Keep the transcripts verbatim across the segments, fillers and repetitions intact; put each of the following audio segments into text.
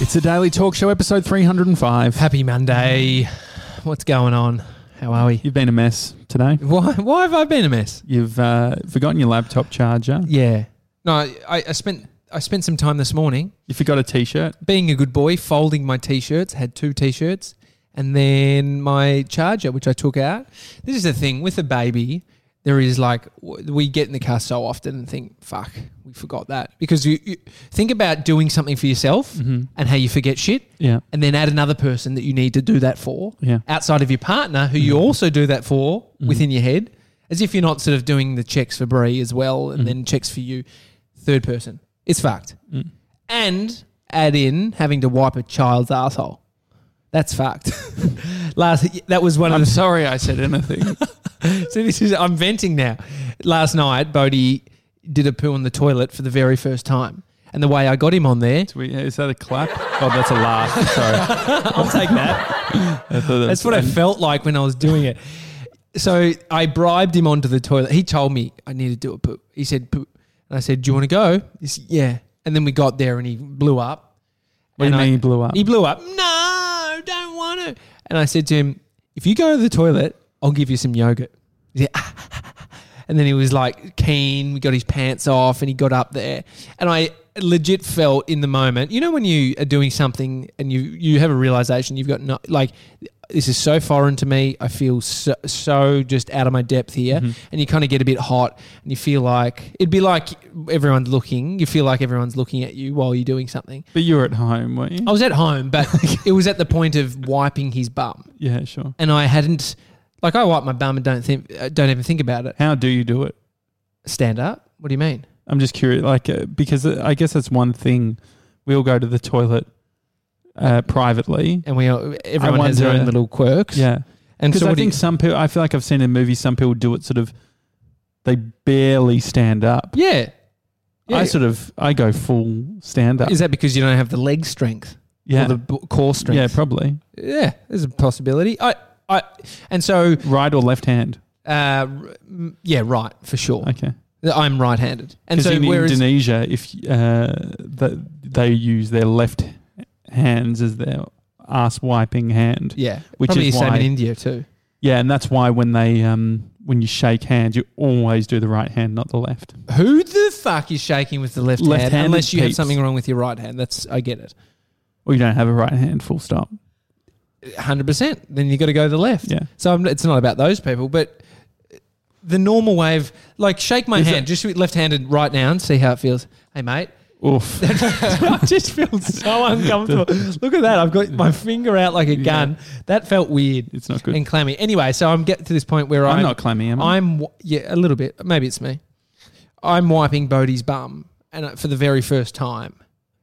It's a Daily Talk Show, episode three hundred five. Happy Monday. What's going on? How are we? You've been a mess today. Why Why have I been a mess? You've uh, forgotten your laptop charger. Yeah. No, I, I spent I spent some time this morning You forgot a T-shirt. being a good boy, folding my T-shirts, had two T-shirts, and then my charger, which I took out. This is the thing, with a baby, there is like, w- we get in the car so often and think, fuck, we forgot that. Because you, you think about doing something for yourself Mm-hmm. and how you forget shit. Yeah. And then add another person that you need to do that for, Yeah. outside of your partner, who you also do that for within your head, as if you're not sort of doing the checks for Brie as well, and then checks for you, third person. It's fucked. Mm. And add in having to wipe a child's asshole. That's fucked. Last, that was one of I'm the. sorry I said anything. So this is, I'm venting now. Last night, Bodie did a poo on the toilet for the very first time. And the way I got him on there. Do we- Is that a clap? Oh, that's a laugh. Sorry. I'll take that. I thought that That's was- what I felt like when I was doing it. So I bribed him onto the toilet. He told me I need to do a poo. He said poo. And I said, do you want to go? He said, yeah. And then we got there and he blew up. What do you And mean I- he blew up? He blew up. No, don't want to. And I said to him, if you go to the toilet, I'll give you some yogurt. He said, and then he was like keen. We got his pants off and he got up there. And I legit felt in the moment, you know, when you are doing something and you, you have a realization you've got no, like, this is so foreign to me. I feel so, so just out of my depth here. Mm-hmm. And you kind of get a bit hot and you feel like, it'd be like everyone's looking. You feel like everyone's looking at you while you're doing something. But you were at home, weren't you? I was at home, but it was at the point of wiping his bum. Yeah, sure. And I hadn't, like I wipe my bum and don't think, uh, don't even think about it. How do you do it? Stand up? What do you mean? I'm just curious, like, uh, because uh, I guess that's one thing. We all go to the toilet uh, privately. And we all, everyone I has their wonder- own little quirks. Yeah. And Because so I what do think you, some people, I feel like I've seen in movies, some people do it sort of, they barely stand up. yeah. yeah. I sort of, I go full stand up. Is that because you don't have the leg strength? Yeah. Or the b- core strength? Yeah, probably. Yeah, there's a possibility. I, I, and so, Right or left hand? uh, r- m- yeah, right, for sure. Okay. I'm right-handed. And Because so in whereas, Indonesia, if uh, the, they use their left hands as their ass wiping hand. yeah, which probably is the same why- in India too. Yeah, and that's why when they um, when you shake hands, you always do the right hand, not the left. Who the fuck is shaking with the left hand? Left-handed Unless you have peeps. something wrong with your right hand. That's I get it. Or you don't have a right hand, full stop. one hundred percent. Then you got to go to the left. Yeah. So I'm, it's not about those people, but the normal way of, like, shake my Is hand, it- just left-handed right now and see how it feels. Hey, mate. Oof. I just feel so uncomfortable. Look at that. I've got my finger out like a gun. That felt weird It's not good. and clammy. Anyway, so I'm getting to this point where I'm, I'm, not clammy, am I? I'm, w- yeah, a little bit. Maybe it's me. I'm wiping Bodie's bum and uh, for the very first time.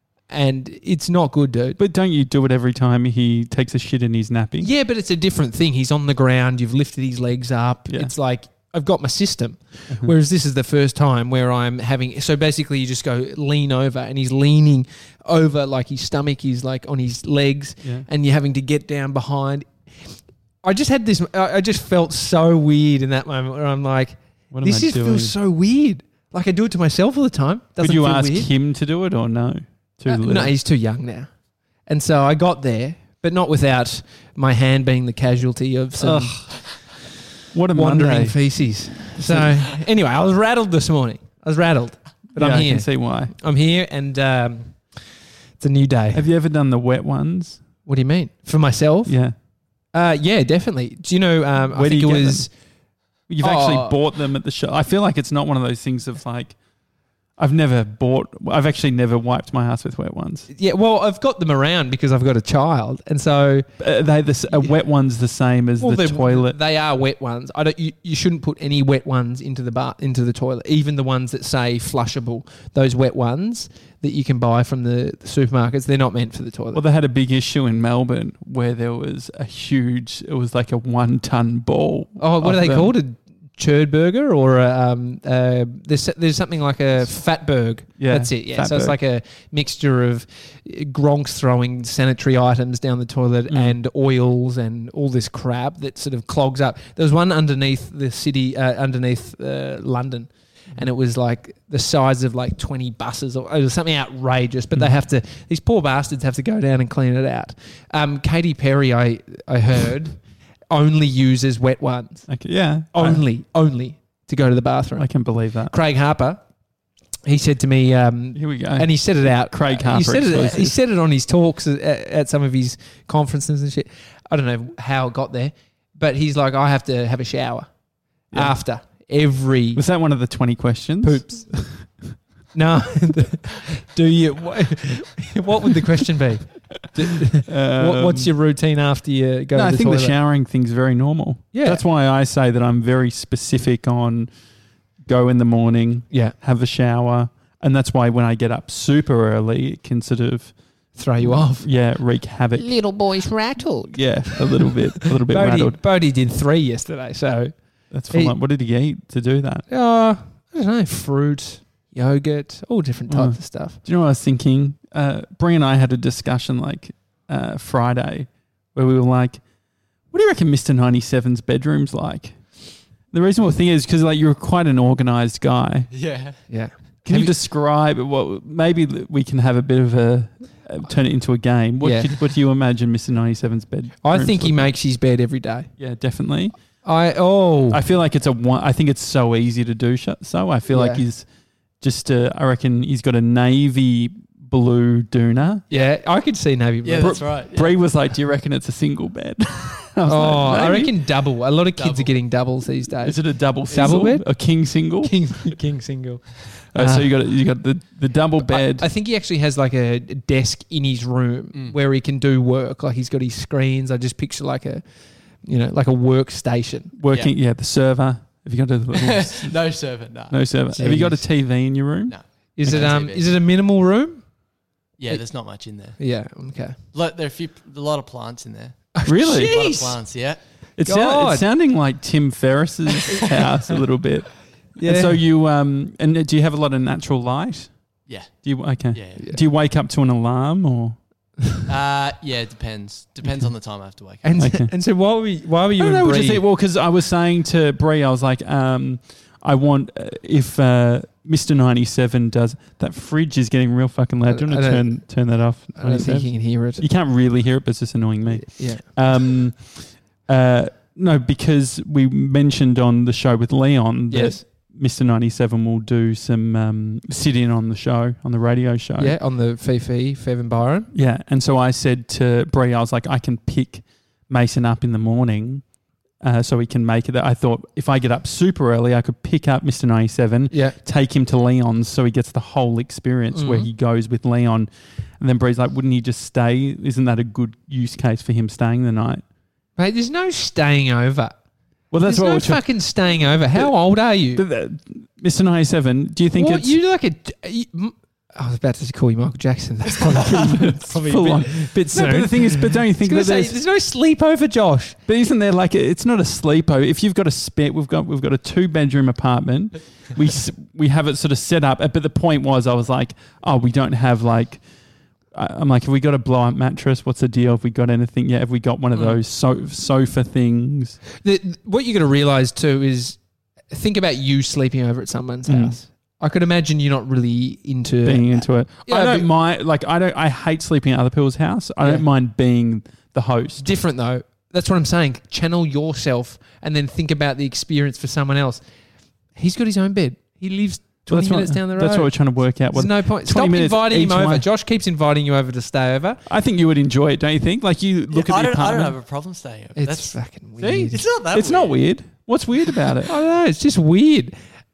And it's not good, dude. But don't you do it every time he takes a shit in his nappy? Yeah, but it's a different thing. He's on the ground. You've lifted his legs up. Yeah. It's like I've got my system. Whereas this is the first time where I'm having. So basically, you just go lean over, and he's leaning over like his stomach is like on his legs, Yeah. and you're having to get down behind. I just had this. I I just felt so weird in that moment where I'm like, What am this I just doing? feels so weird. Like I do it to myself all the time. Doesn't Would you feel ask weird. him to do it or no? Too Uh, little. no, he's too young now. And so I got there, but not without my hand being the casualty of some What a wandering Monday. feces. So anyway, I was rattled this morning. I was rattled, but yeah, I'm I here. can see why. I'm here, and um, it's a new day. Have you ever done the wet ones? What do you mean? For myself? Yeah. Uh, yeah, definitely. Do you know? Um, I Where do think you it get was. You've Oh. actually bought them at the shop. I feel like it's not one of those things of like, I've never bought, I've actually never wiped my ass with wet ones. Yeah, well, I've got them around because I've got a child, and so Are they the, s- a wet one's the same as well, the they're- toilet? They are wet ones. I don't. You, you shouldn't put any wet ones into the bar, into the toilet. Even the ones that say flushable, those wet ones that you can buy from the, the supermarkets, they're not meant for the toilet. Well, they had a big issue in Melbourne where there was a huge, it was like a one ton ball. oh, what of are they them. called? A churd burger or a, um, uh, there's there's something like a fatberg. Yeah, That's it. Yeah, so it's fatberg. like a mixture of uh, gronks throwing sanitary items down the toilet Mm. and oils and all this crap that sort of clogs up. There was one underneath the city, uh, underneath uh, London, and it was like the size of like twenty buses or it was something outrageous. But they have to, these poor bastards have to go down and clean it out. Um, Katy Perry, I I heard, only uses wet ones. Okay, yeah. Only, only to go to the bathroom. I, I can believe that. Craig Harper, he said to me, um, Here we go. and he said it out. Craig Harper He said it, exclusive. he said it on his talks at, at some of his conferences and shit. I don't know how it got there, but he's like, I have to have a shower Yeah. after every Was that one of the twenty questions? poops. No. Do you? What, what would the question be? Do, Um, what, what's your routine after you go No, to I the think toilet? the showering thing's very normal. Yeah. That's why I say that I'm very specific on go in the morning, Yeah. have a shower, and that's why when I get up super early, it can sort of Throw you off. yeah wreak havoc. Little boy's rattled. Yeah, a little bit, a little bit Bodie, rattled. Bodie did three yesterday, so That's full he- on. What did he eat to do that? uh, I don't know, fruit, yogurt, all different types Mm. of stuff. Do you know what I was thinking? Uh, Brie and I had a discussion like uh, Friday where we were like, what do you reckon Mister ninety-seven's bedroom's like? The reason we think is because like you're quite an organised guy. Yeah. Yeah. Can Have you you- describe what? Maybe we can have a bit of a uh, turn it into a game. What, Yeah. could, what do you imagine Mister ninety-seven's bed? I think he makes his bed every day. Yeah, definitely. I oh I feel like it's a one. I think it's so easy to do sh- so. I feel like Yeah. he's just. Uh, I reckon he's got a navy blue doona. yeah, I could see navy blue. Yeah, that's right. Yeah. Bree was like, "Do you reckon it's a single bed?" I was Oh, like, I "Maybe." reckon double. A lot of kids Double. are getting doubles these days. Is it a double Double single bed? A king single? King king single. Uh, so you got you got the, the double bed. I, I think he actually has like a desk in his room Mm. where he can do work. Like he's got his screens. I just picture like a, you know, like a workstation. working. Yeah. the server. Have you got a little No servant, no. no server? Have you got a Jeez. T V in your room? No. Is No it um? T V. Is it a minimal room? Yeah, there's not much in there. Yeah. Okay. Look, there are a few, a lot of plants in there. Really? A lot of Jeez. plants, yeah. It's, sound, God. it's sounding like Tim Ferriss's house a little bit. Yeah. And so you um and do you have a lot of natural light? Yeah. Do you okay? Yeah. Yeah. Do you wake up to an alarm or? Uh, yeah, it depends. Depends on the time I have to wake up. and Okay. and so why were we, why were you I don't and know what you Bree- think. Well, because I was saying to Bree, I was like, um, I want uh, if uh, Mister ninety-seven does that fridge is getting real fucking loud. Do you I want to don't- turn turn that off? I don't think you can hear it. You can't really hear it, but it's just annoying me. Yeah. Um, uh, no, because we mentioned on the show with Leon that Yes. Mister ninety-seven will do some um, sit in on the show, on the radio show. Yeah. On the Fifi, Fev and Byron. Yeah. And so I said to Bree, I was like, I can pick Mason up in the morning uh, so he can make it. I thought if I get up super early, I could pick up Mister ninety-seven, Yeah. take him to Leon's so he gets the whole experience where Mhm. he goes with Leon. And then Bree's like, wouldn't he just stay? Isn't that a good use case for him staying the night? Mate, there's no staying over. Well, that's there's what no we're trying. fucking staying over. How old are you? But, uh, Mister ninety-seven, do you think what, it's you like a? You, m- I was about to call you Michael Jackson. That's probably, probably full a on? bit, bit No, but soon. the thing is, but don't you think I that was gonna there's, say, there's no sleepover, Josh. but isn't there like a, it's not a sleepover? If you've got a spare, we've got we've got a two bedroom apartment. We s- we have it sort of set up, but the point was, I was like, oh, we don't have like. I- I'm like, have we got a blow up mattress? What's the deal? Have we got anything yet? Have we got one of Mm. those so- sofa things? The, what you got to realize too is think about you sleeping over at someone's Mm. house. I could imagine you're not really into Being into it, Yeah, I don't but- mind. Like, I don't. I hate sleeping at other people's house. I Yeah. don't mind being the host. different though. That's what I'm saying. Channel yourself and then think about the experience for someone else. He's got his own bed. He lives Well, twenty that's what- minutes down the road. That's what we're trying to work out. There's What, no point. twenty Stop minutes inviting him each over. way. Josh keeps inviting you over to stay over. I think you would enjoy it, don't you think? Like you look Yeah, at I the don't, I don't apartment. have a problem staying over. It's That's, fucking see, weird. it's not that It's not weird. What's weird about it? I don't know. It's just weird.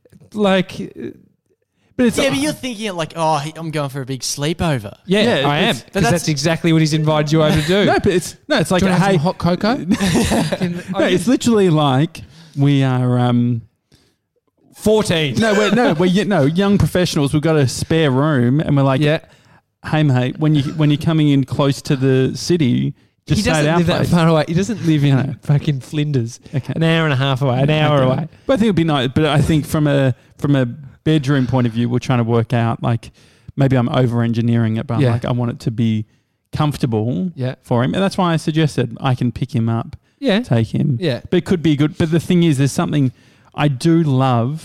Like, uh, But it's Yeah, but you're thinking it like, oh, he- I'm going for a big sleepover. yeah, Yeah, I am. it's- Because but that's, that's- exactly what he's invited you over to do. no, but it's no, it's like Do you want to have hey, some hot cocoa? Fucking- no, it's literally like we are. um fourteen. No, we're no, we're y- no young professionals. We've got a spare room, and we're like, Yeah. hey mate, when you when you're coming in close to the city, just He stay at doesn't our live that place. far away. He doesn't live in No. fucking Flinders. Okay. An hour and a half away. An hour Okay. away. But I think it'd be nice. But I think from a from a bedroom point of view, we're trying to work out like maybe I'm over engineering it, but I'm Yeah. like I want it to be comfortable Yeah. for him, and that's why I suggested I can pick him up, Yeah. take him. Yeah. But it could be good. But the thing is, there's something I do love.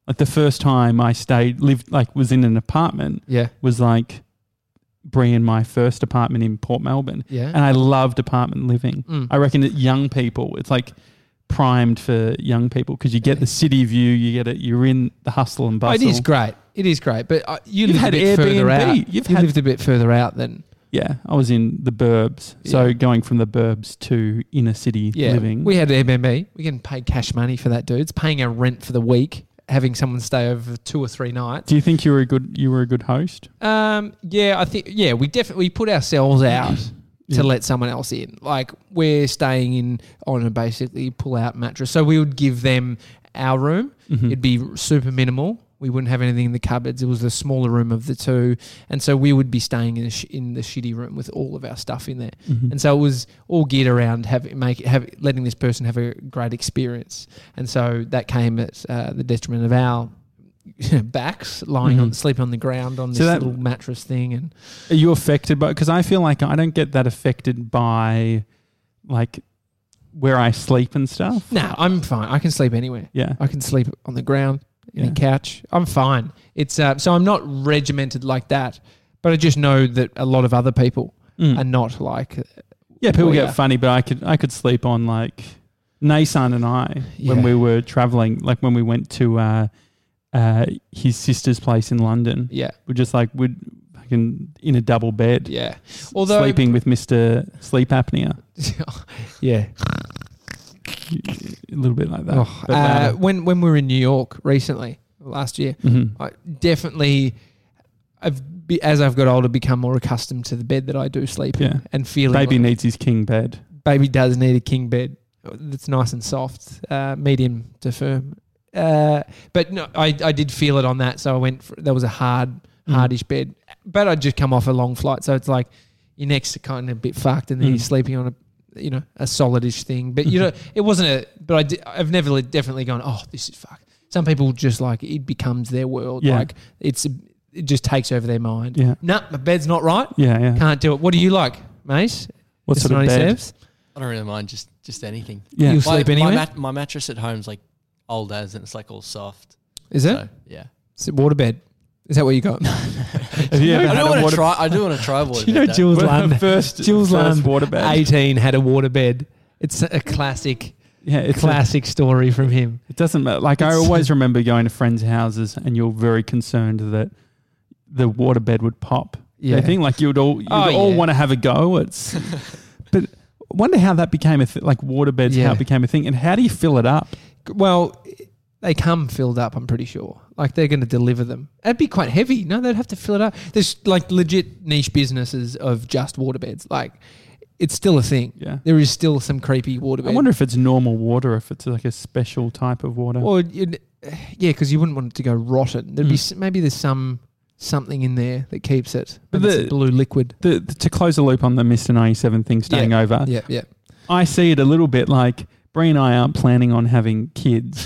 Like the first time I stayed, lived, like was in an apartment Yeah. was like Brie and my first apartment in Port Melbourne. Yeah. And I loved apartment living. Mm. I reckon that young people, it's like primed for young people because you get the city view, you get it, you're in the hustle and Oh, bustle. it is great. It is great. But uh, you You've lived had a bit further Airbnb. out. You've you had- lived a bit further out than Yeah, I was in the burbs. So Yeah. going from the burbs to inner city yeah. living. We had Airbnb. We getting paid cash money for that, dude. It's paying our rent for the week, having someone stay over two or three nights. Do you think you were a good you were a good host? Um, yeah, I think yeah, we definitely we put ourselves out Yeah. to let someone else in. Like we're staying in on a basically pull out mattress, so we would give them our room. Mhm. It'd be super minimal. We wouldn't have anything in the cupboards. It was the smaller room of the two, and so we would be staying in the sh- in the shitty room with all of our stuff in there. Mhm. And so it was all geared around having make have letting this person have a great experience. And so that came at uh, the detriment of our backs, lying on Mhm. sleeping on the ground on this So that- little mattress thing. And Are you affected by? Because I feel like I don't get that affected by, like, where I sleep and stuff. no, I'm fine. I can sleep anywhere. Yeah. I can sleep on the ground, in Yeah. a couch. I'm fine. It's uh, so I'm not regimented like that, but I just know that a lot of other people Mm. are not like. Yeah, people Well, get yeah. funny, but I could I could sleep on like Nason and I when Yeah. we were traveling, like when we went to uh, uh, his sister's place in London. Yeah, We're just like we'd fucking in a double bed, yeah. Although sleeping with Mister Sleep Apnea, yeah. a little bit like that. Oh, But, uh, when when we were in New York recently, last year, mhm. I definitely, I've be, as I've got older, become more accustomed to the bed that I do sleep Yeah. in, and feeling Baby like- needs his king bed. baby does need a king bed that's nice and soft, uh, medium to firm. Uh, but no, I, I did feel it on that, so I went. For, that was a hard, Mm. hardish bed. But I'd just come off a long flight, so it's like your neck's kind of a bit fucked, and then Mm. you're sleeping on a, you know, a solidish thing. But you know, it wasn't a. But I did, I've never li- definitely gone. Oh, this is fucked. Some people just like it becomes their world. Yeah. Like it's it just takes over their mind. Yeah. Nah, my bed's not right. Yeah, yeah. Can't do it. What do you like, Mace? What Mister sort of bed? ninety-sevens? I don't really mind just just anything. Yeah. You My, sleep my, anywhere? mat- my mattress at home's like old as, and it's like all soft. Is it? So, yeah. Is it water bed? Is that what you got? Have you ever I had do a want to water try. I do want to try water. Do you know bed, though. Jules Well, Lund? first Jules first Lund, water bed? eighteen, had a water bed. It's a classic, Yeah, it's a- classic story from him. It doesn't matter. Like I It's- always remember going to friends' houses, and you're very concerned that the water bed would pop. Yeah. I think like you would all you Oh, would all yeah. want to have a go. It's, but I wonder how that became a th- like water beds. How Yeah. it became a thing, and how do you fill it up? Well, they come filled up, I'm pretty sure. Like they're going to deliver them. It'd be quite heavy. No, they'd have to fill it up. There's like legit niche businesses of just water beds. Like it's still a thing. Yeah. There is still some creepy water bed. I wonder if it's normal water, if it's like a special type of water. Or you'd, yeah, because you wouldn't want it to go rotten. There'd be Mm. s maybe there's some something in there that keeps it. But Maybe the- it's a blue liquid. the, the- to close the loop on the Mister ninety-seven thing staying over, Yeah, yeah. I see it a little bit like Brie and I aren't planning on having kids.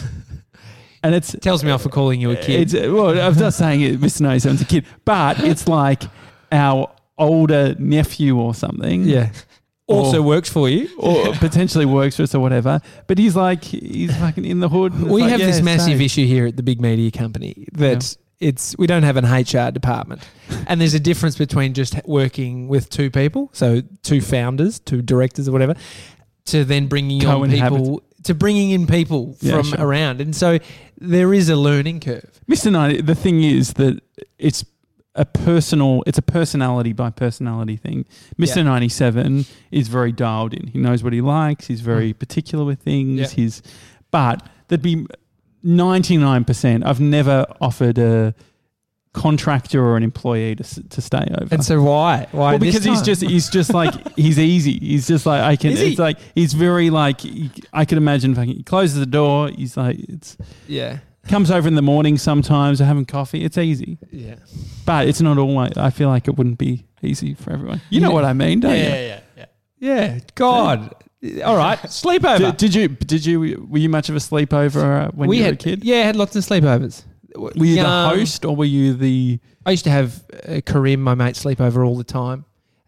And it's Tells me off for calling you a kid. It's, well, I'm not saying it, Mister ninety-seven's a kid, but it's like our older nephew or something. Yeah. Also Or- works for you. Or potentially works for us or whatever. But he's like, he's fucking in the hood. and it's We like, have yeah, this massive stay. issue here at the big media company that it's we don't have an H R department, and there's a difference between just working with two people, so two founders, two directors or whatever, to then bringing on Co-inhabit- people to bringing in people Yeah, from sure. around, and so there is a learning curve. Mister ninety, the thing is that it's a personal, it's a personality by personality thing. Mister Yeah. ninety-seven is very dialed in. He knows what he likes. He's very particular with things. Yeah. He's, but there'd be ninety-nine percent. I've never offered a contractor or an employee to s- to stay over. And so why? Why? Well, this because he's time? just he's just like he's easy. He's just like I can. Is he? It's like he's very like he- I can imagine. Fucking, he closes the door. He's like it's yeah, comes over in the morning sometimes. They're having coffee. It's easy, yeah. but it's not always. I feel like it wouldn't be easy for everyone. You know Yeah. what I mean, don't Yeah, you? yeah, yeah, yeah. Yeah, God. All right, sleepover. Did, did you did you were you much of a sleepover uh, when we you were had a kid? Yeah, had lots of sleepovers. Were you Young- the host or were you the? I used to have uh, Karim, my mate, sleep over all the time.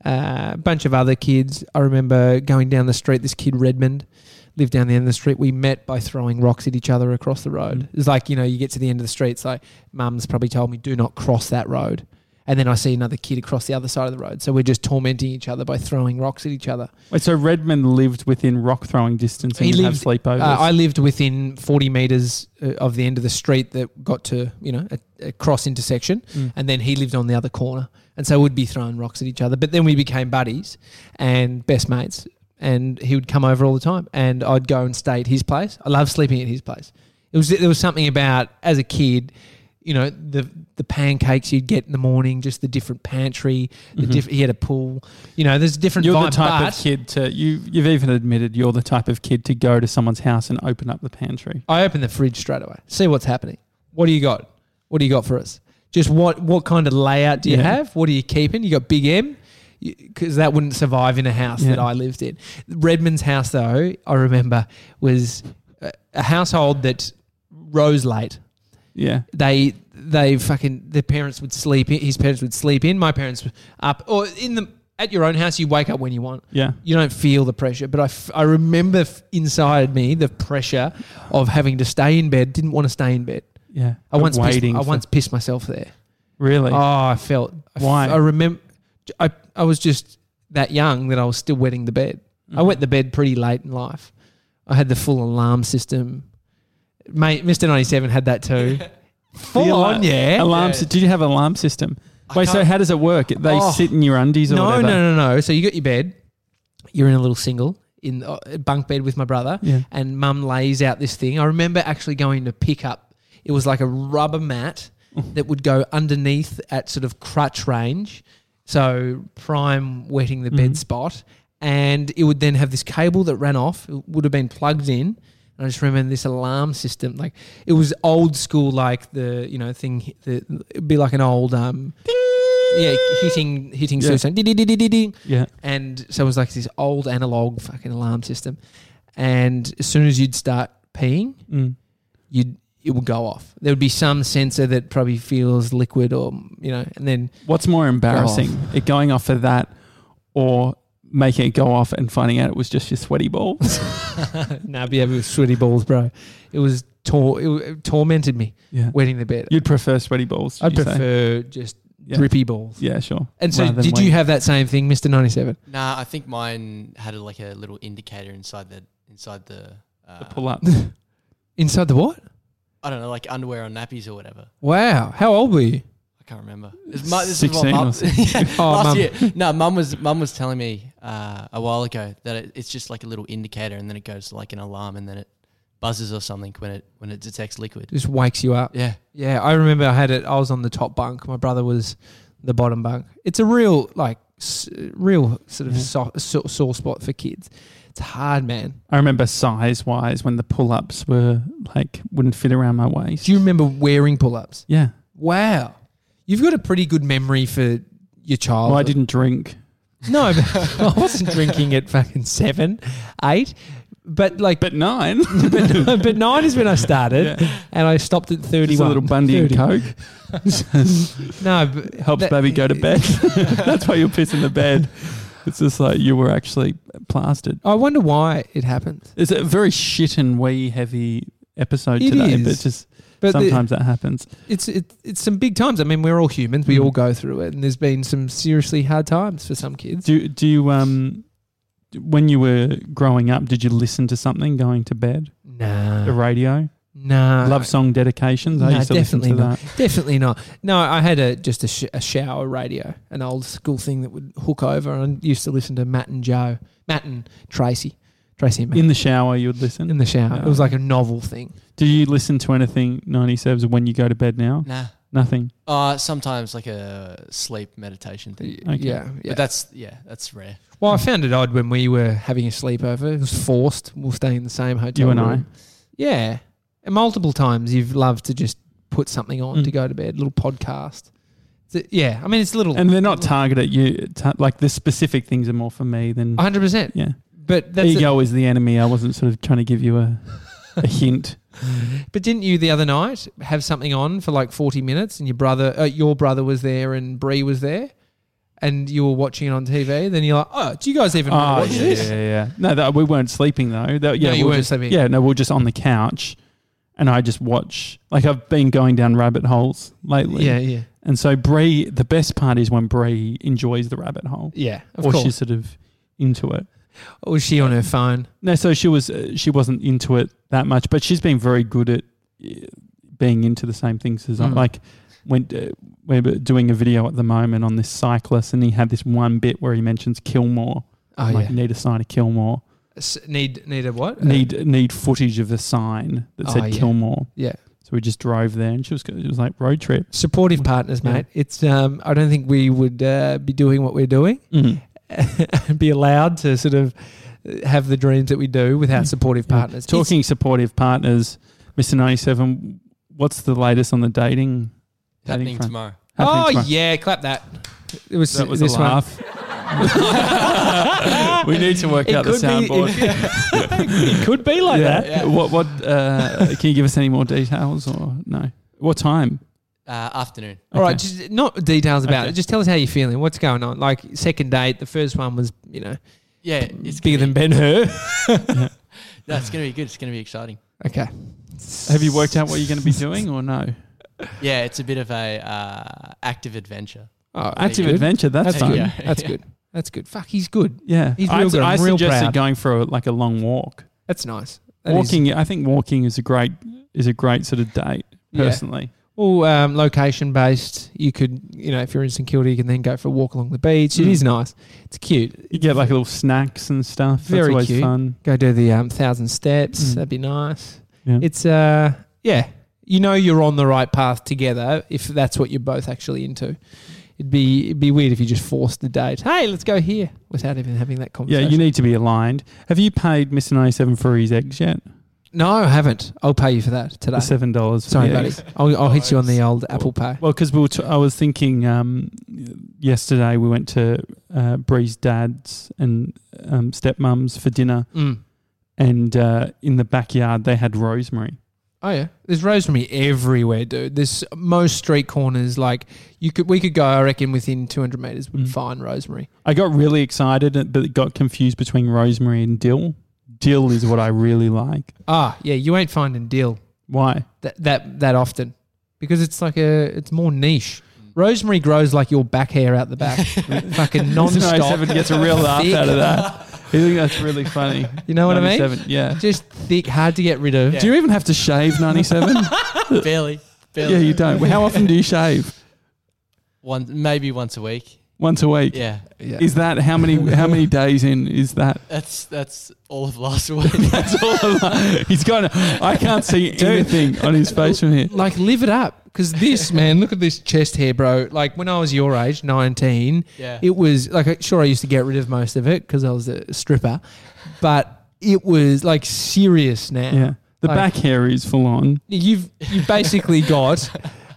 Uh, a bunch of other kids. I remember going down the street. This kid, Redmond, lived down the end of the street. We met by throwing rocks at each other across the road. Mm. It's like, you know, you get to the end of the street. It's like, mum's probably told me, do not cross that road. And then I see another kid across the other side of the road. So we're just tormenting each other by throwing rocks at each other. Wait, so Redmond lived within rock throwing distance and He you lived- have sleepovers? Uh, I lived within forty metres uh, of the end of the street that got to, you know, a, a cross intersection. Mm. And then he lived on the other corner. And so we'd be throwing rocks at each other. But then we became buddies and best mates. And he would come over all the time. And I'd go and stay at his place. I loved sleeping at his place. It was There was something about, as a kid, you know, the the pancakes you'd get in the morning, just the different pantry. The Mhm. diff- he had a pool. You know, there's different You're vibe, the type but of kid to, you, you've even admitted you're the type of kid to go to someone's house and open up the pantry. I open the fridge straight away. See what's happening. What do you got? What do you got for us? Just what what kind of layout do you Yeah. have? What are you keeping? You got Big M? Because that wouldn't survive in a house Yeah. that I lived in. Redmond's house, though, I remember, was a, a household that rose late. Yeah. They they fucking their parents would sleep in, his parents would sleep in, my parents were up, or in the at your own house you wake up when you want. Yeah. You don't feel the pressure, but I, f- I remember f- inside me the pressure of having to stay in bed. Didn't want to stay in bed. Yeah. I once pissed, waiting I for- once pissed myself there. Really? Oh, I felt I f- Why? I remember I I was just that young that I was still wetting the bed. I Mhm. wet the bed pretty late in life. I had the full alarm system. Mate, Mister ninety-seven had that too. Full The on, alar- yeah. Alarm. Yeah. sy- Did you have an alarm system? I Wait, so can't- how does it work? They Oh. sit in your undies or No, whatever? no, no, no. So you got your bed. You're in a little single in uh, a bunk bed with my brother, Yeah. and Mum lays out this thing. I remember actually going to pick up. It was like a rubber mat that would go underneath at sort of crutch range, so prime wetting the bed Mhm. spot, and it would then have this cable that ran off. It would have been plugged in. And I just remember this alarm system, like it was old school, like the you know thing. The, it'd be like an old um, yeah, hitting hitting Yeah. Susan. Ding-ding-ding-ding-ding. Yeah. And so it was like this old analog fucking alarm system. And as soon as you'd start peeing, Mm. you'd it would go off. There would be some sensor that probably feels liquid, or you know, and then What's more embarrassing, it going off for that or making it go off and finding out it was just your sweaty balls? nah, yeah, it was sweaty balls, bro. It was tor- it, it tormented me Yeah. wetting the bed. You'd prefer sweaty balls, did I'd you say? prefer just Yeah. drippy balls. Yeah, sure. And so, Rather than did you wet. have that same thing, Mister ninety-seven? Nah, I think mine had a, like a little indicator inside the inside the. Uh, the pull up? Inside the what? I don't know, like underwear or nappies or whatever. Wow, how old were you? I can't remember. This, mu- this is what sixteen mum, or something. yeah, Oh, last mum. year. No, mum was mum was telling me uh, a while ago that it, it's just like a little indicator, and then it goes to like an alarm, and then it buzzes or something when it when it detects liquid. Just wakes you up. Yeah, Yeah, I remember I had it. I was on the top bunk. My brother was the bottom bunk. It's a real, like, s- real sort of Yeah. so, so, sore spot for kids. It's hard, man. I remember size wise when the pull ups were like, wouldn't fit around my waist. Do you remember wearing pull-ups? Yeah. Wow. You've got a pretty good memory for your child. Well, I didn't drink. No, but I wasn't drinking at fucking seven, eight. But like, But nine. but, but nine is when I started, Yeah. and I stopped at Just thirty-one. a little Bundy and thirty. Coke. No, but Helps that- baby go to bed. That's why you'll piss in the bed. It's just like you were actually plastered. I wonder why it happens. It's a very shit and wee heavy episode It today, is. but just But the- sometimes that happens. It's it, it's some big times. I mean, we're all humans. We Mm. all go through it, and there's been some seriously hard times for some kids. Do do you um when you were growing up, did you listen to something going to bed? Nah, The radio? nah, Love song dedications? I no, used to listen to definitely not. that. Definitely not. No, I had a just a, sh- a shower radio, an old school thing that would hook over, and I used to listen to Matt and Joe, Matt and Tracy, Tracy and Matt In the shower you would listen? in the shower. No. It was like a novel thing. Do you listen to anything ninety-sevens when you go to bed now? nah. Nothing. Uh sometimes like a sleep meditation thing. Y- Okay. Yeah, yeah. But that's yeah, that's rare. Well, I found it odd when we were having a sleepover. It was forced. We were staying in the same hotel You and room. Yeah. And multiple times you've loved to just put something on Mm. to go to bed, a little podcast. So, yeah, I mean, it's a little... And they're not targeted at you. Ta- like the specific things are more for me than... one hundred percent. Yeah. But that's a- Ego is the enemy. I wasn't sort of trying to give you a, a hint. But didn't you the other night have something on for like forty minutes, and your brother, uh, your brother was there and Bree was there? and you were watching it on T V, then you're like, oh, do you guys even want to Oh, watch yeah, this? yeah, yeah. No, that, we weren't sleeping though. That, yeah, No, you we were weren't just, sleeping. Yeah, no, we we're just on the couch, and I just watch. Like I've been going down rabbit holes lately. Yeah, yeah. And so Bree, the best part is when Bree enjoys the rabbit hole, Yeah, of or course. she's sort of into it. Or was she on her phone? No, so she was. Uh, she wasn't into it that much, but she's been very good at uh, being into the same things as I. Mm. Like when uh, we're doing a video at the moment on this cyclist, and he had this one bit where he mentions Kilmore. Oh, I'm like, yeah. you need a sign of Kilmore. S- need need a what? Need need footage of a sign that Oh, said yeah. Kilmore. Yeah. So we just drove there, and she was it was like road trip. Supportive partners, Yeah. mate. It's um, I don't think we would uh, be doing what we're doing Mm. and be allowed to sort of have the dreams that we do without supportive partners. Talking supportive partners, Mister ninety-seven. What's the latest on the dating? dating Happening front? tomorrow. Happening Oh tomorrow. yeah, clap that. It was That was this a laugh. we need to work It out the could be- soundboard. It could be like Yeah. that. Yeah. What? What? Uh, can you give us any more details or no? What time? Uh, afternoon. All right, Okay. just not details about Okay. it. Just tell us how you're feeling. What's going on? Like second date, the first one was, you know, Yeah, it's bigger than gonna Ben Hur. be, No, it's gonna be good. It's gonna be exciting. Okay. Have you worked out what you're going to be doing or no? Yeah, it's a bit of a uh, active adventure. Oh, Active good. adventure. That's, That's fun. good. Yeah. Yeah. That's good. That's good. Fuck, he's good. yeah. He's I, real good. I I'm real suggested proud. going for a, like a long walk. That's nice. That is- walking. I think walking is a great is a great sort of date. Yeah. Personally. Well, um, location based. You could, you know, if you're in St Kilda, you can then go for a walk along the beach. It Mm. is nice. It's cute. You get like little snacks and stuff. Very That's always cute. fun. Go do the um, thousand steps. Mm. That'd be nice. Yeah. It's uh, yeah. You know you're on the right path together if that's what you're both actually into. It'd be it'd be weird if you just forced the date. Hey, let's go here without even having that Yeah, conversation. you need to be aligned. Have you paid Mister ninety-seven for his eggs yet? No, I haven't. I'll pay you for that today. The seven dollars. Sorry, buddy. I'll, I'll hit you on the old Apple Pay. Well, because we were t- I was thinking um, yesterday we went to uh, Bree's dad's and um, stepmom's for dinner, Mm. and uh, in the backyard they had rosemary. Oh yeah, there's rosemary everywhere, dude. There's most street corners. Like you could, we could go. I reckon within two hundred meters would Mm. find rosemary. I got really excited, but got confused between rosemary and dill. Dill is what I really like. Ah, yeah, you ain't finding dill Why? that that that often because it's like a it's more niche. Rosemary grows like your back hair out the back, fucking Mister non-stop. ninety-seven gets a real laugh thick. out of that. I think that's really funny. You know what I mean? ninety-seven, yeah. Just thick, hard to get rid of. Yeah. Do you even have to shave ninety-seven? barely, barely. Yeah, you don't. How often do you shave? One, maybe once a week. Once a week. Yeah, Yeah. Is that how many how many days in is that? that's that's all of last week. That's all of that. He's got. I can't see anything on his face from here. Like live it up because this man, look at this chest hair, bro. Like when I was your age, nineteen. Yeah, It was like, sure, I used to get rid of most of it because I was a stripper, but it was like serious now. Yeah, the Like- back hair is full on. You've you've basically got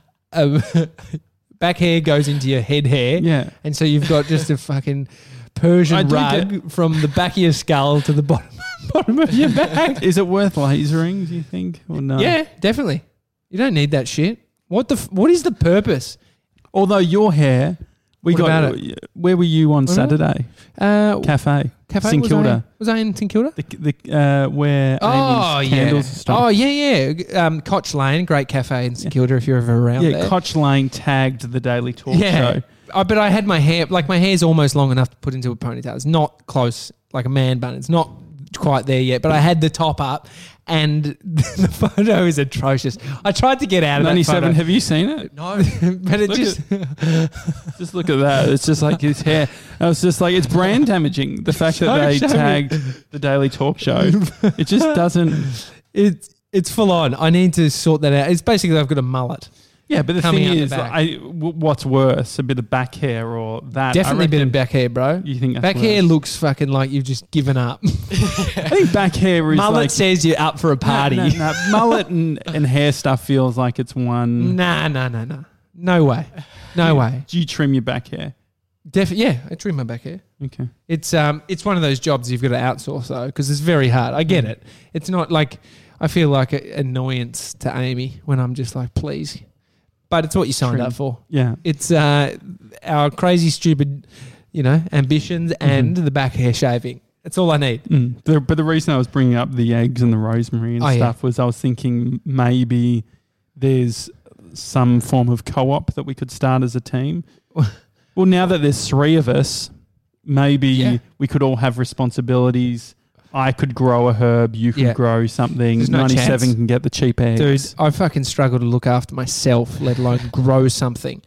a back hair goes into your head hair, Yeah, and so you've got just a fucking Persian I do rug from the back of your skull to the bottom bottom of your back. is it worth lasering? Do you think or no? Yeah, definitely. You don't need that shit. What the? f- What is the purpose? Although your hair, we What got. about Where were you on What Saturday? Uh, Cafe. Cafe St was Kilda. I, was I in St Kilda? The the uh, where Oh Amy's yeah. candles stopped. Oh yeah, yeah. Um, Koch Lane, great cafe in St Kilda. If you're ever around yeah, there. Koch Lane tagged the Daily Talk Yeah. Show. I, but I had my hair, like my hair's almost long enough to put into a ponytail. It's not close, like a man bun. It's not quite there yet, but I had the top up and the photo is atrocious. I tried to get out of that ninety-seven. photo. Have you seen it? no, but it Look just, Just look at that. It's just like his hair. I was just like, it's brand damaging. The fact that So they shamey. tagged the Daily Talk Show. It just doesn't. it's, it's full on. I need to sort that out. It's basically I've got a mullet. Yeah, but the Coming thing out the is, back. I, w- what's worse, a bit of back hair or that? Definitely I a bit of reckon- back hair, bro. You think that's Back worse? hair looks fucking like you've just given up. I think back hair is Mullet like says you're up for a party. No, no, no. Mullet and, and hair stuff feels like it's one. Nah, nah, nah, nah. No way. No way. Do you trim your back hair? Def- yeah, I trim my back hair. Okay. It's um, it's one of those jobs you've got to outsource though, because it's very hard. I get it. It's not like I feel like an annoyance to Amy when I'm just like, please, but it's what you signed Trim. up for. Yeah. It's uh, our crazy, stupid, you know, ambitions and Mhm. the back hair shaving. That's all I need. Mm. The, but the reason I was bringing up the eggs and the rosemary and Oh, yeah. stuff was I was thinking maybe there's some form of co-op that we could start as a team. Well, now that there's three of us, maybe Yeah. we could all have responsibilities. I could grow a herb, you could Yeah. grow something. There's no ninety-seven chance. can get the cheap eggs. Dude, I fucking struggle to look after myself, let alone grow something.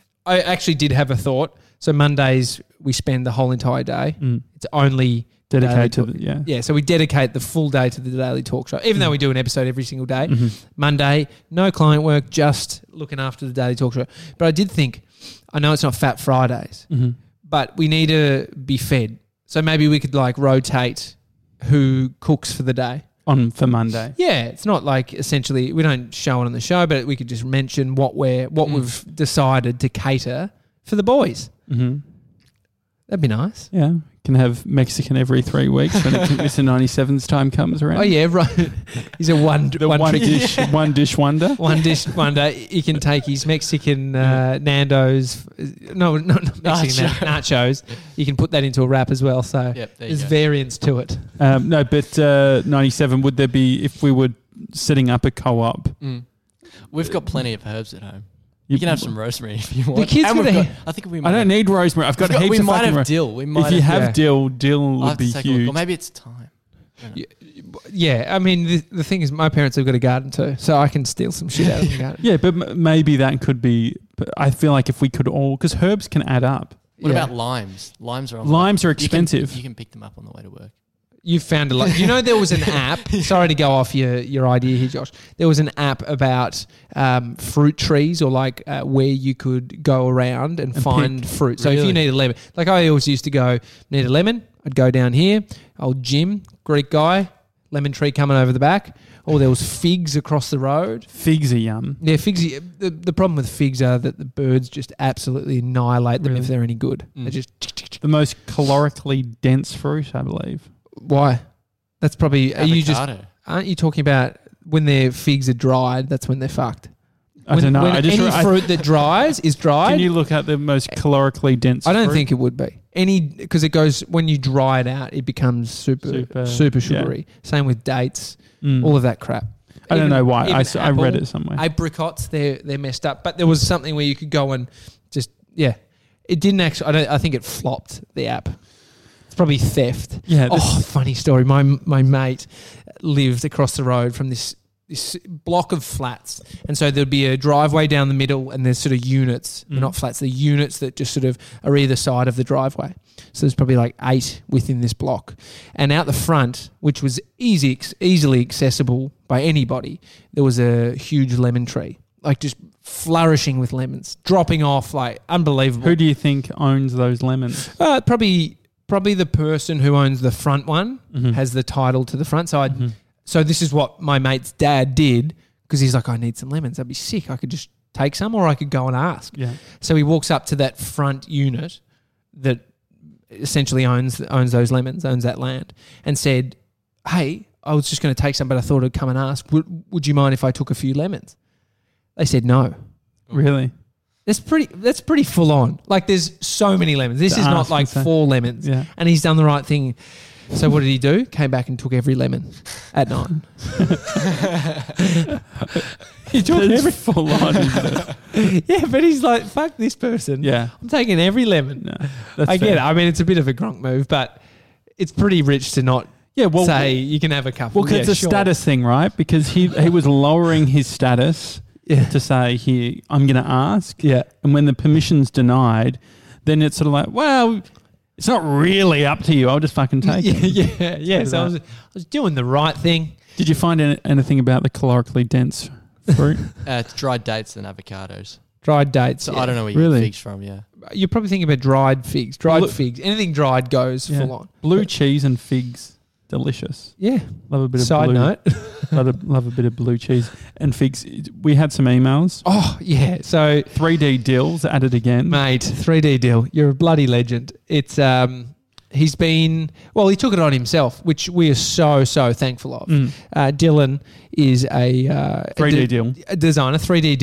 I actually did have a thought. So Mondays, we spend the whole entire day. Mm. It's only Dedicated to daily the, yeah. Yeah, so we dedicate the full day to the Daily Talk Show, even Mm. though we do an episode every single day. Mhm. Monday, no client work, just looking after the Daily Talk Show. But I did think, I know it's not Fat Fridays, Mhm. but we need to be fed. So maybe we could like rotate who cooks for the day. On for Monday. Yeah, it's not like essentially we don't show it on the show, but we could just mention what we're what Mm. we've decided to cater for the boys. Mm-hmm. That'd be nice. Yeah. Can have Mexican every three weeks when it, Mister ninety-seven's time comes around. Oh yeah, right. He's a one The one, one, trick- dish, one dish wonder. one dish wonder. He can take his Mexican uh, Nando's, no, no, not Mexican Nacho. nachos. You can put that into a wrap as well. So Yep, there you there's go. variants to it. Um, no, but uh, ninety-seven, would there be, if we were setting up a co-op? Mm. We've got plenty of herbs at home. You can have some rosemary if you want. The kids And would we've got, have- I think we I might don't have, need rosemary. I've got we've got- heaps we of might fucking have ro- dill. We might If you have Yeah. dill, dill I'll would have to be take a look. huge. Or maybe it's time. I don't know. Yeah, I mean the, the thing is, my parents have got a garden too, so I can steal some shit out of the garden. Yeah, but m- maybe that could be. But I feel like if we could all, because herbs can add up. What Yeah. about limes? Limes are on Limes are you can- expensive. You can, pick them up on the way to work. You found a lot. You know, there was an app. Sorry to go off your, your idea here, Josh. There was an app about um, fruit trees, or like uh, where you could go around and, And find pick. fruit. So if you Really? need a lemon, like I always used to go, need a lemon. I'd go down here. Old Jim, Greek guy, lemon tree coming over the back. Or there was figs across the road. Figs are yum. Yeah, figs. The, the problem with figs are that the birds just absolutely annihilate them Really? if they're any good. Mm. They just The most calorically dense fruit, I believe. why? That's probably. Are you just? Avocado. Aren't you talking about when their figs are dried? That's when they're fucked. I When, don't know. when I just any I- fruit that dries is dried. Can you look at the most calorically dense? I don't fruit? think it would be any because it goes when you dry it out, it becomes super super, Super, yeah. sugary. Same with dates, Mm. all of that crap. I don't Even- know why. I, even s- I read apple, it somewhere. Apricots, they're they're messed up. But there was something where you could go and just yeah, it didn't actually. I don't. I think it flopped the app. It's probably theft. yeah. This, Oh, funny story. My my mate lived across the road from this this block of flats, and so there'd be a driveway down the middle, and there's sort of units, they're Mm. not flats, they're units that just sort of are either side of the driveway. So there's probably like eight within this block, and out the front, which was easy easily accessible by anybody, there was a huge lemon tree, like just flourishing with lemons, dropping off like unbelievable. who do you think owns those lemons? Uh, probably, probably the person who owns the front one Mhm. has the title to the front. So, I, Mhm. so this is what my mate's dad did because he's like, I need some lemons. That'd be sick. I could just take some, or I could go and ask. Yeah. So he walks up to that front unit that essentially owns owns those lemons, owns that land, and said, "Hey, I was just going to take some, but I thought I'd come and ask. Would, would you mind if I took a few lemons?" They said no. Really? That's pretty. That's pretty full on. Like there's so many lemons. This To is not ask like and say. four lemons. Yeah. And he's done the right thing. So what did he do? Came back and took every lemon at night. He took every full on. isn't it? Yeah, but he's like, fuck this person. Yeah. I'm taking every lemon. No, that's I get fair. it. I mean, it's a bit of a gronk move, but it's pretty rich to not Yeah. Well, say you can have a couple. well, 'cause Yeah, it's a sure. status thing, right? Because he he was lowering his status Yeah. to say, "Here, I'm going to ask." Yeah. And when the permission's denied, then it's sort of like, well, it's not really up to you. I'll just fucking take yeah, it. yeah, yeah. So I was, I was doing the right thing. Did you find any, anything about the calorically dense fruit? Uh, it's dried dates and avocados. Dried dates. So yeah. I don't know where you Really? get figs from. Yeah. You're probably thinking about dried figs. Dried Blue- figs. Anything dried goes Yeah. full on. Blue cheese and figs, delicious. Yeah. Love a bit of Side blue. note. love, a, love a bit of blue cheese and figs. We had some emails. Oh, yeah. So, three D dills added again. mate, three D deal. You're a bloody legend. It's um, he's been well. He took it on himself, which we are so so thankful of. Mm. Uh, Dylan is a uh, three D a de- deal. a designer, three D deal.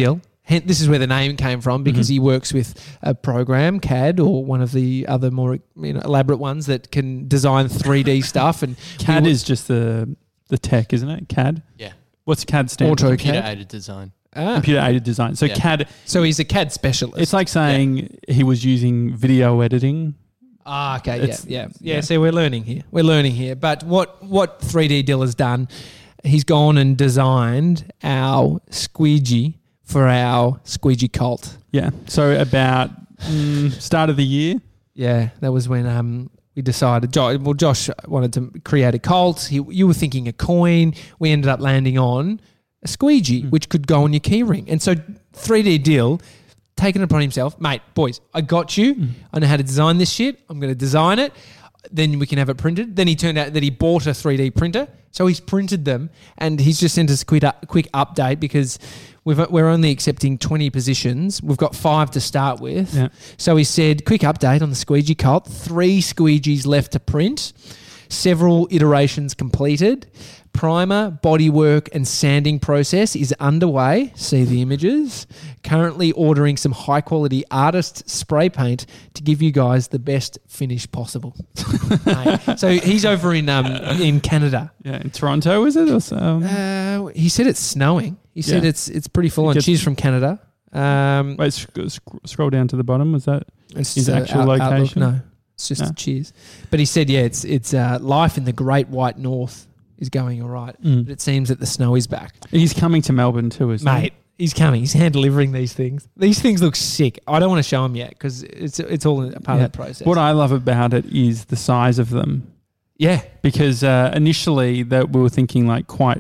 Hen- This is where the name came from because Mhm. he works with a program, C A D, or one of the other more you know, elaborate ones that can design three D stuff. And C A D we- is just the the tech, isn't it? C A D. Yeah. What's C A D stand? Auto- for? Computer Okay. aided design. ah. Computer aided design. So Yeah. C A D. So he's a C A D specialist. It's like saying he was using video editing. Ah, okay, yeah, It's- yeah, yeah. yeah. So we're learning here. We're learning here. But what what three D Dill has done, he's gone and designed our squeegee for our squeegee cult. Yeah. So about mm, start of the year. Yeah, that was when um we decided. Jo- well, Josh wanted to create a cult. He, you were thinking a coin. We ended up landing on a squeegee, Mm. which could go on your key ring. And so three D Dill, taking it upon himself, mate, boys, I got you. Mm. I know how to design this shit. I'm going to design it. Then we can have it printed. Then he turned out that he bought a three D printer. So he's printed them and he's just sent us a quick, up, quick update because we've, we're only accepting twenty positions. We've got five to start with. Yeah. So he said, quick update on the squeegee cult. Three squeegees left to print. Several iterations completed. Primer, bodywork and sanding process is underway. See the images. Currently ordering some high quality artist spray paint to give you guys the best finish possible. Mate. So he's over in um in Canada. Yeah. In Toronto, is it? Or so? Uh, he said it's snowing. He said Yeah. it's it's pretty full It on. gets- She's from Canada. Um, Wait, sc- sc- scroll down to the bottom. Was that? It's His just a actual out- outlook. location? No, it's just No. cheers. But he said, yeah, it's it's uh, life in the Great White North is going all right. But Mm. it seems that the snow is back. He's coming to Melbourne too, isn't Mate, he's coming. He's hand delivering these things. These things look sick. I don't want to show them yet because it's it's all a part Yeah. of the process. he? What I love about it is the size of them. yeah, Because uh, initially that we were thinking like quite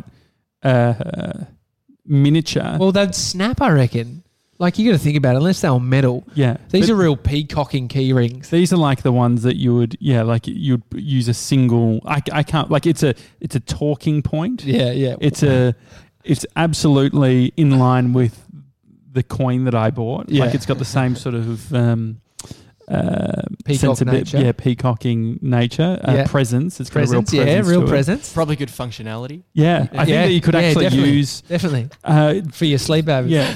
uh, miniature. well, they'd snap, I reckon. Like, you got to think about it. Unless they were metal, yeah. these But are real peacocking key rings. these are like the ones that you would, yeah, like you'd use a single. I, I can't like it's a it's a talking point. Yeah, yeah. It's a it's absolutely in line with the coin that I bought. Yeah. Like it's got the same sort of um, uh, Peacock sense of it- nature. yeah, peacocking nature, uh, Yeah. presence. It's presence, got a real yeah, presence. real to it. presence. Probably good functionality. Yeah, I think Yeah, that you could yeah, actually definitely. use Definitely. uh, For your sleepovers. yeah,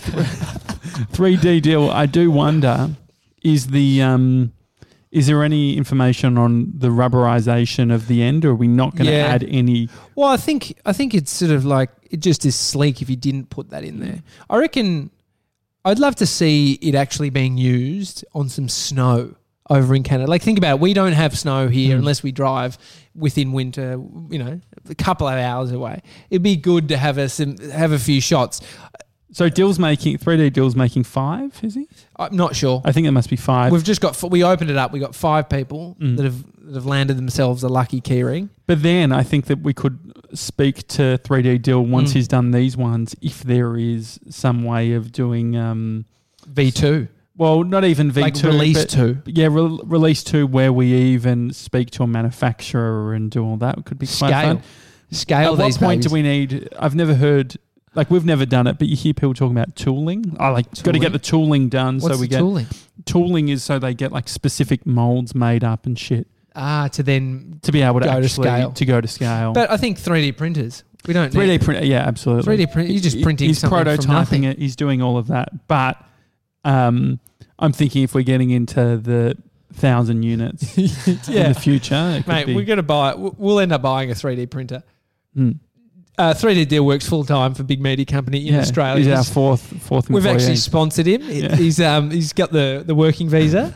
three D deal. I do wonder, is the um, is there any information on the rubberization of the end, or are we not going to Yeah. add any? Well, I think I think it's sort of like it just is sleek if you didn't put that in there. I reckon I'd love to see it actually being used on some snow over in Canada. Like, think about it. We don't have snow here Mm. unless we drive within winter, you know, a couple of hours away. It'd be good to have a, some, have a few shots. So Dill's making three D. Dill's making five, is he? I'm not sure. I think it must be five. We've just got, we opened it up. We got five people Mm. that have that have landed themselves a lucky keyring. But then I think that we could speak to three D Dill once Mm. he's done these ones, if there is some way of doing. Um, V two. well, not even V Like two, release but- two. Yeah, re- release two, where we even speak to a manufacturer and do all that. It could be quite Scale. fun. Scale At what these point babies. do we need? I've never heard. Like, we've never done it, but you hear people talking about tooling. I like got to Tooling? get the tooling done, What's so we the get tooling? tooling is so they get like specific molds made up and shit Ah, to then. to be able to Go to actually scale. to go to scale. But I think three D printers. We don't three D need print, yeah, absolutely. three D print. You're just He- printing He's something from nothing. prototyping it. He's doing all of that, but um, I'm thinking if we're getting into the thousand units in Yeah, the future, it could mate, be, we're gonna buy. We'll end up buying a three D printer. Mm. Uh, three D Deal works full time for Big Media Company in Yeah, Australia. He's our He's- fourth fourth We've employee. actually sponsored him. He- Yeah. He's um he's got the, the working visa.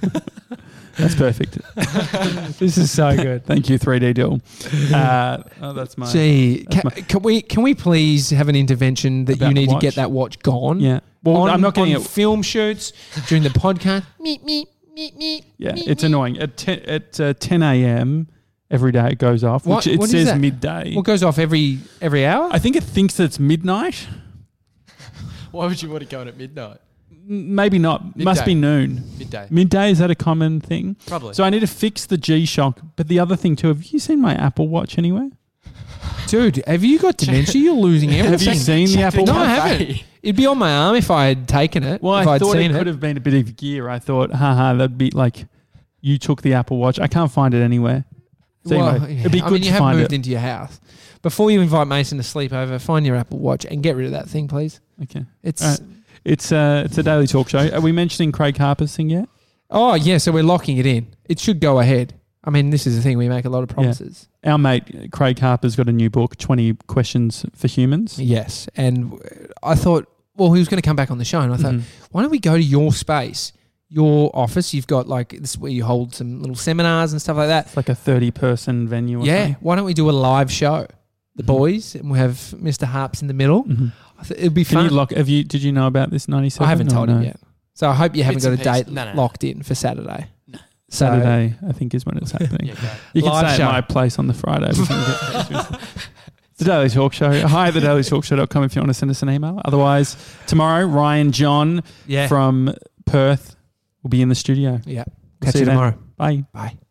That's perfect. This is so good. Thank you, three D Dill. Uh, oh, that's my Gee, that's can, can we can we please have an intervention that About you need the to get watch? that watch gone? yeah. Well, on, I'm not getting on it. film shoots during the podcast. Meet me, meet me. Yeah, it's annoying. At ten, at uh, ten a.m. every day it goes off, What- which it what is says that? midday. What goes off every every hour? I think it thinks that it's midnight. Why would you want to go in at midnight? M- Maybe not. Must be noon. Midday. Midday, is that a common thing? Probably. So I need to fix the G-Shock. But the other thing too, have you seen my Apple Watch anywhere? Dude, have you got dementia? You're losing everything. Have you seen the Apple No, Watch? I haven't. It'd be on my arm if I had taken it. Well, if I I'd thought seen it it. could have been a bit of gear. I thought, haha, that'd be like you took the Apple Watch. I can't find it anywhere. So Well, anyway, yeah. it'd be I good mean, you to have find moved it. into your house. Before you invite Mason to sleep over, find your Apple Watch and get rid of that thing, please. Okay. It's All right. It's a, it's a daily talk show. Are we mentioning Craig Harper's thing yet? Oh, yeah, so we're locking it in. It should go ahead. I mean, this is the thing. We make a lot of promises. Our mate Craig Harper's got a new book, twenty Questions for Humans. Yes. And I thought, well, he was going to come back on the show. And I thought, Mm-hmm. why don't we go to your space, your office? You've got like, this is where you hold some little seminars and stuff like that. It's like a thirty-person venue or Yeah. something. Why don't we do a live show? The Mhm. boys, and we have Mister Harps in the middle. Mm-hmm. I th- it'd be Can fun. you lock? Have you? Did you know about this ninety-seven? I haven't or told no? him yet. So I hope you haven't Bits got a and date pieces. No, no, no. locked in for Saturday. No. So- Saturday, I think, is when it's happening. Yeah, go. You can Live stay show. at my place on the Friday. We can get It's the Daily Talk Show. Hi at the daily talk show dot com if you want to send us an email. Otherwise, tomorrow, Ryan John Yeah. from Perth will be in the studio. yeah. We'll Catch see you then. tomorrow. Bye. Bye.